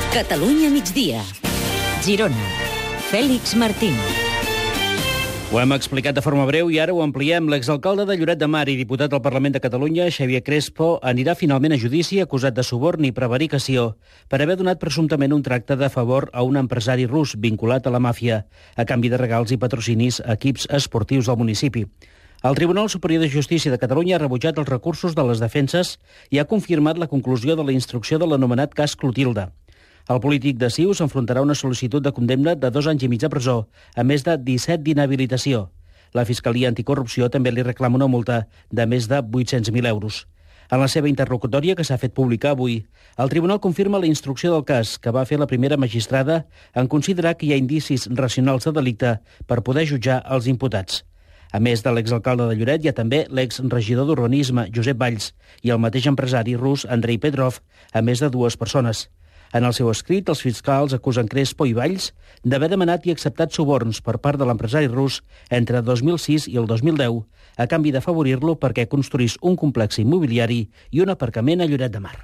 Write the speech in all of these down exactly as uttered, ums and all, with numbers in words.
Catalunya migdia. Girona. Fèlix Martín. Ho hem explicat de forma breu i ara ho ampliem. L'exalcalde de Lloret de Mar i diputat al Parlament de Catalunya, Xavier Crespo, anirà finalment a judici acusat de suborn i prevaricació per haver donat presumptament un tracte de favor a un empresari rus vinculat a la màfia, a canvi de regals i patrocinis a equips esportius del municipi. El Tribunal Superior de Justícia de Catalunya ha rebutjat els recursos de les defenses i ha confirmat la conclusió de la instrucció de l'anomenat cas Clotilde. El polític de C I U s'enfrontarà a una sol·licitud de condemna de dos anys i mig de presó, a més de disset d'inhabilitació. La Fiscalia Anticorrupció també li reclama una multa de més de vuit-cents mil euros. En la seva interlocutòria, que s'ha fet pública avui, el Tribunal confirma la instrucció del cas que va fer la primera magistrada en considerar que hi ha indicis racionals de delicte per poder jutjar els imputats. A més de l'exalcalde de Lloret, hi ha també l'exregidor d'Urbanisme, Josep Valls, i el mateix empresari rus, Andrei Petrov, a més de dues persones. En el seu escrit, els fiscals acusen Crespo i Valls d'haver demanat i acceptat suborns per part de l'empresari rus entre dos mil sis i el dos mil deu, a canvi d'afavorir-lo perquè construís un complex immobiliari i un aparcament a Lloret de Mar.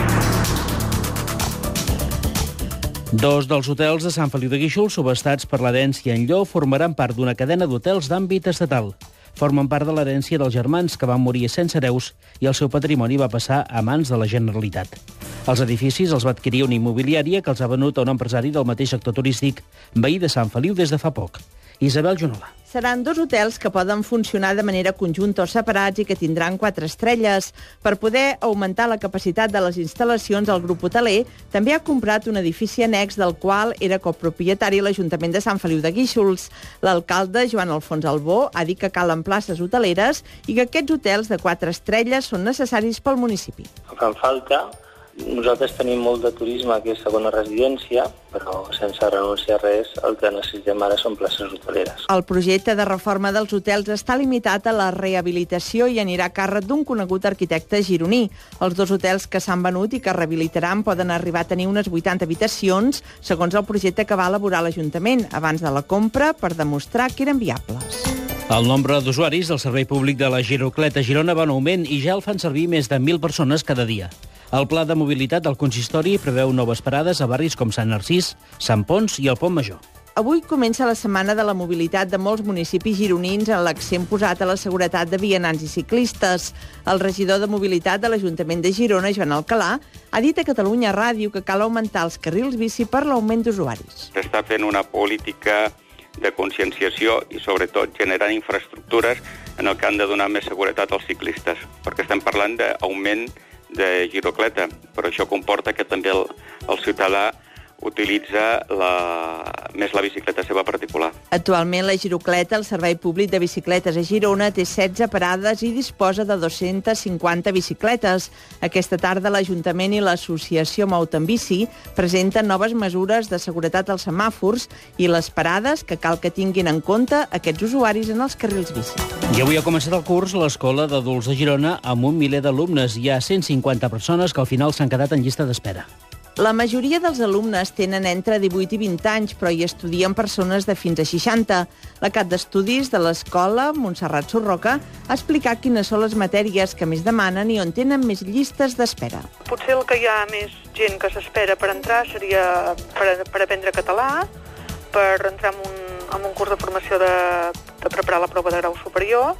Dos dels hotels de Sant Feliu de Guíxols, subhastats per l'herència en Llo, formaran part d'una cadena d'hotels d'àmbit estatal. Formen part de l'herència dels germans que van morir sense hereus i el seu patrimoni va passar a mans de la Generalitat. Els edificis els va adquirir una immobiliària que els ha venut a un empresari del mateix sector turístic, veí de Sant Feliu des de fa poc. Isabel Junola. Seran dos hotels que poden funcionar de manera conjunta o separats i que tindran quatre estrelles. Per poder augmentar la capacitat de les instal·lacions, el grup hoteler també ha comprat un edifici annex del qual era copropietari l'Ajuntament de Sant Feliu de Guíxols. L'alcalde, Joan Alfons Albó, ha dit que calen places hoteleres i que aquests hotels de quatre estrelles són necessaris pel municipi. El que em falta, nosaltres tenim molt de turisme que és segona residència, però sense renunciar a res, el que necessitem ara són places hoteleres. El projecte de reforma dels hotels està limitat a la rehabilitació i anirà a càrrec d'un conegut arquitecte gironí. Els dos hotels que s'han venut i que rehabilitaran poden arribar a tenir unes vuitanta habitacions, segons el projecte que va elaborar l'Ajuntament abans de la compra per demostrar que eren viables. El nombre d'usuaris del servei públic de la Girocleta a Girona va en augment i ja el fan servir més de mil persones cada dia. El pla de mobilitat del consistori preveu noves parades a barris com Sant Narcís, Sant Ponç i el Pont Major. Avui comença la setmana de la mobilitat de molts municipis gironins amb l'accent posat a la seguretat de vianants i ciclistes. El regidor de mobilitat de l'Ajuntament de Girona, Joan Alcalà, ha dit a Catalunya Ràdio que cal augmentar els carrils bici per l'augment d'usuaris. S'està fent una política de conscienciació i, sobretot, generant infraestructures en el que han de donar més seguretat als ciclistes, perquè estem parlant d'augment de girocleta, però això comporta que també el, el ciutadà utilitza la, més la bicicleta seva particular. Actualment la Girocleta, el Servei Públic de Bicicletes a Girona, té setze parades i disposa de dos-centes cinquanta bicicletes. Aquesta tarda l'Ajuntament i l'Associació Mout en Bici presenten noves mesures de seguretat als semàfors i les parades que cal que tinguin en compte aquests usuaris en els carrils bici. I avui ha començat el curs a l'Escola d'Adults de Girona amb un miler d'alumnes. Hi ha cent cinquanta persones que al final s'han quedat en llista d'espera. La majoria dels alumnes tenen entre divuit i vint anys, però hi estudien persones de fins a seixanta. La cap d'estudis de l'escola, Montserrat Surroca, ha explicat quines són les matèries que més demanen i on tenen més llistes d'espera. Potser el que hi ha més gent que s'espera per entrar seria per, per aprendre català, per entrar en un, en un curs de formació de, de preparar la prova de grau superior,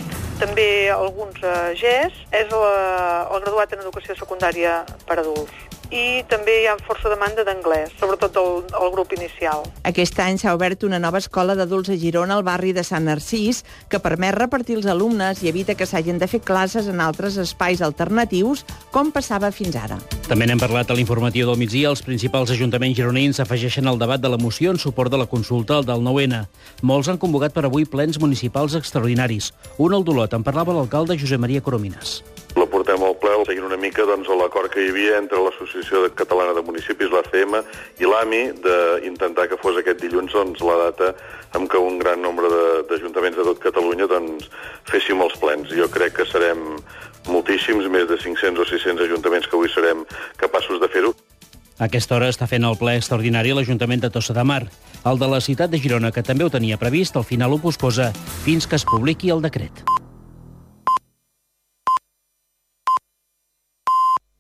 també alguns eh, G E S, és la, el graduat en educació secundària per adults. I també hi ha força demanda d'anglès, sobretot del, del grup inicial. Aquest any s'ha obert una nova escola d'adults a Girona, al barri de Sant Narcís, que permet repartir els alumnes i evita que s'hagin de fer classes en altres espais alternatius, com passava fins ara. També n'hem parlat a l'informatiu del migdia. Els principals ajuntaments gironins s'afegeixen al debat de la moció en suport de la consulta del nou ene. Molts han convocat per avui plens municipals extraordinaris. Un al Dolot, en parlava l'alcalde Josep Maria Coromines. La portem al ple seguint una mica doncs, l'acord que hi havia entre l'Associació Catalana de Municipis, l'A C M, i l'A M I, d'intentar que fos aquest dilluns doncs, la data amb què un gran nombre d'ajuntaments de, de tot Catalunya doncs, féssim els plens. Jo crec que serem moltíssims, més de cinc-cents o sis-cents ajuntaments que avui serem capaços de fer-ho. A aquesta hora està fent el ple extraordinari l'Ajuntament de Tossa de Mar. El de la ciutat de Girona, que també ho tenia previst, al final ho posposa fins que es publiqui el decret.